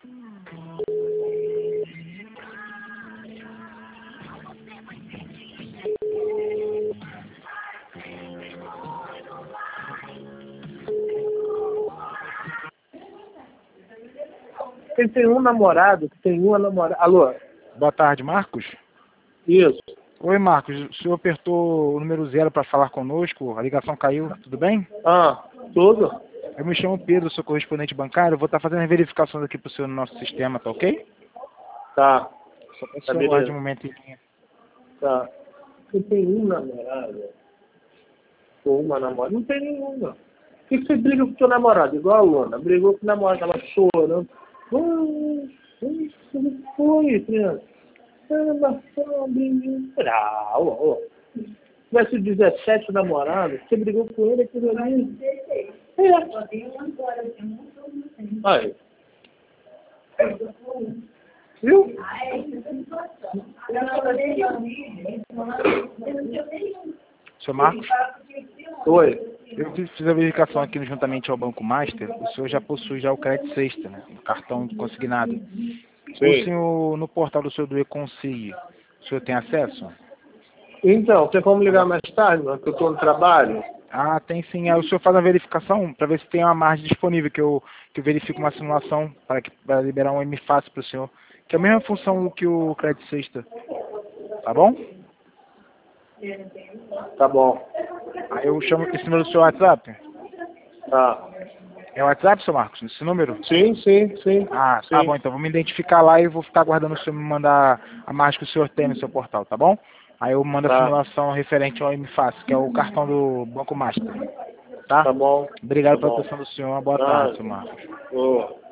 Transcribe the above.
Ele tem um namorado, que tem uma namorada. Alô? Boa tarde, Marcos. Isso. Oi, Marcos. O senhor apertou o número 0 para falar conosco, a ligação caiu, tudo bem? Tudo? Eu me chamo Pedro, sou correspondente bancário, eu vou estar fazendo as verificações aqui para o senhor no nosso sistema, tá ok? Tá. Só para o senhor aguardar um momento em linha. Tá. Você tem um namorado? Ou uma namorada? Não tem nenhuma. Por que você briga com o seu namorado? Igual a Luna. Brigou com o namorado, ela chorando. O que foi, criança? Se tivesse 17 namorados, você brigou com ele aquilo ali. Aí. Viu? Senhor Marcos? Oi. Eu fiz a verificação aqui juntamente ao Banco Master, o senhor já possui já o crédito sexta, né? O cartão consignado. Sim. O senhor, no portal do senhor do E-Consigue, o senhor tem acesso? Então, tem como ligar mais tarde, mano, que eu estou no trabalho? Ah, tem sim. Aí o senhor faz a verificação para ver se tem uma margem disponível, que eu verifico uma simulação para liberar um M fácil para o senhor, que é a mesma função que o crédito sexta. Tá bom? Tá bom. Aí eu chamo esse número do seu WhatsApp. Tá. É o WhatsApp, seu Marcos? Esse número? Sim. Ah, tá bom. Então vou me identificar lá e vou ficar aguardando o senhor me mandar a margem que o senhor tem no seu portal, tá bom? Aí eu mando a simulação referente ao MFACE, que é o cartão do Banco Master. Tá? Tá bom. Obrigado Tá pela bom. atenção do senhor. Uma boa tarde, seu Marcos. Boa.